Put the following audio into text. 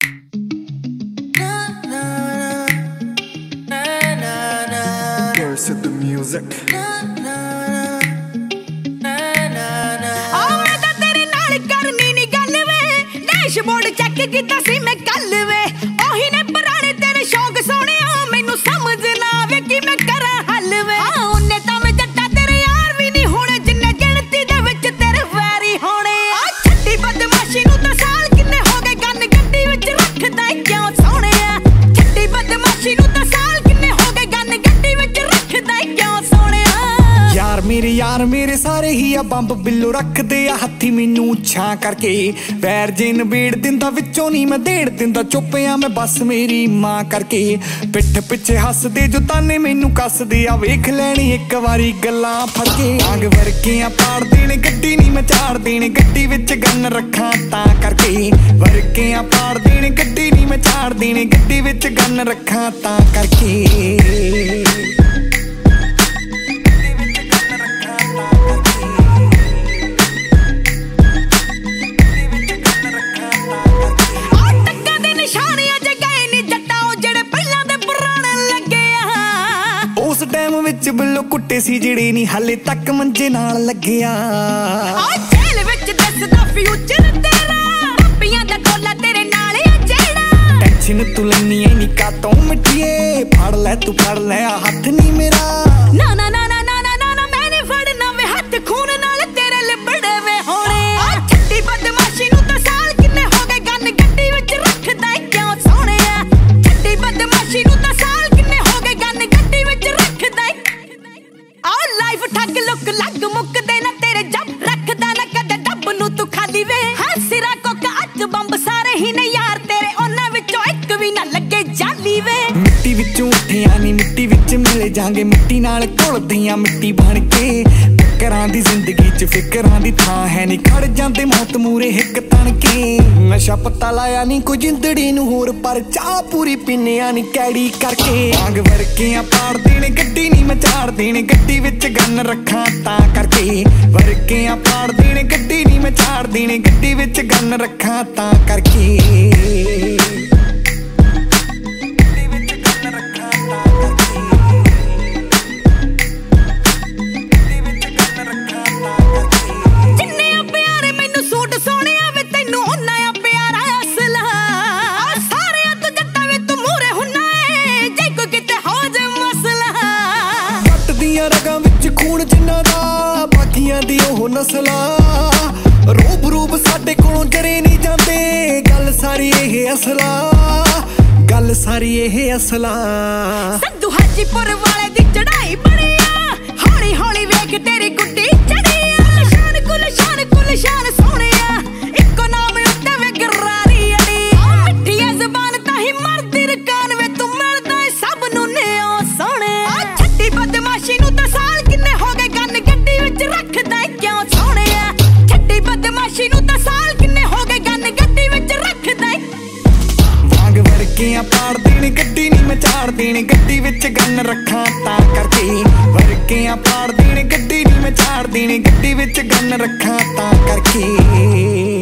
Said the music मैं तो तेरे नाल करनी नी गल वे डैशबोर्ड चेक कीता सी मैं कल वे ओही ने पुराने तेरे शौक सोने मैनू समझ ना आवे कि मैं करा हल वे उन्ने तां मैं जट्टा तेरे यार भी नहीं होने जिन्ने गिणती दे विच तेरे वैरी होने छड्डी बदमाशी नू तां साल किन्ने हो गए गन गड्डी विच रखदा क्यों सोने छड्डी बदमाशी नू तां साल किन्ने हो गए गन गड्डी विच रखदा क्यों सोने यार मेरे सारे ही आ बंब बिल्लो रखदे आ हत्थी मैनू छां करके वैर जे नबेड़ दिंदा विचों नहीं मैं देड़ दिंदा चुप आ मैं बस मेरी मां करके पिठ पिछे हसदे जो ताने मैनू कसदे आ वेख लैनी एक वारी गल्लां फड़ के आग वरकियां पाड़ देने गड्डी नहीं मैं चाड़ देने गड्डी विच गन रखां तां करके वरकियां पाड़ देने गड्डी नहीं मैं चाड़ देने गड्डी विच गन रखां तां करके विच बिल्लो कुट्टे सी जिहड़े नी हाले तक मंजे नाल लगे आ जेल विच दसदा फ्यूचर तेरा पप्पियां दा टोला तेरे नाल आ जेड़ा टेंशन तू लैनी ऐ नी कातों मिठिए फड़ ले तू फड़ ले हाथ नी मेरा ना ना ना ना ना ना ना मैं नहीं फड़ना वे हाथ खून नाल तेरे लिबड़े वे होने छड्डी बदमाशी नू तां साल किन्ने हो गए गन गड्डी विच रखदा क्यों सोने छड्डी बदमाशी नू तां साल किन्ने हो गए गन गड्डी विच रखदा लाइफ ठग लुक लग मुकदे ना तेरे जब रखदा ना कदे डब नू तू खाली वे सिरा कोका अच बंब सारे ही ने यार तेरे ओना विचों एक भी ना लगे जाली वे मिट्टी विचों उठिया नी मिट्टी विच मिले जांगे मिट्टी नाल घुलदियां मिट्टी बन के फिकरां दी जिंदगी च फिकरां दी थां है नी खड़ जांदे मौत मूरे हिक तन के नशा पत्ता लाया नी कोई जिंदड़ी नू होर पर चाह पूरी पीनिया नी कैड़ी करके आग वरकियां पाड़ देने गड्डी नी मैं चाड़ देने गड्डी विच गन रखां तां करके वरकियां पाड़ देने गड्डी नी मैं चाड़ देने गड्डी विच गन रखां तां करके रगां विच खून जिन्ना दा बाकियां दी ओह नस्लां रूप रूप साडे कोलों जरे नहीं जांदे गल सारी एह असला गल सारी एह असला संधू हाजीपुर वाले दी चढ़ाई बड़ी आ हौली हौली वेख तेरी गुड्डी चढ़ी आ शान सोहणे आ इक्को नाम उत्ते वे गरारी अड़ी मिठी ज़बान ताही मरदी रकान वे तू मरदा सब नू ने ओ सोहणे छड्डी बदमाशी नू तां साल किन्ने हो गए गन गड्डी विच रखदा क्यों सोहणे छड्डी बदमाशी नू तां साल किन्ने हो गए गन गड्डी विच रखदा वांग वरकियां पाड़ देने गड्डी नी मैं चाड़ देने गड्डी विच गन रखां तां करके वरकियां पाड़ देने गड्डी नी मैं चाड़ देने गड्डी विच गन रखां तां करके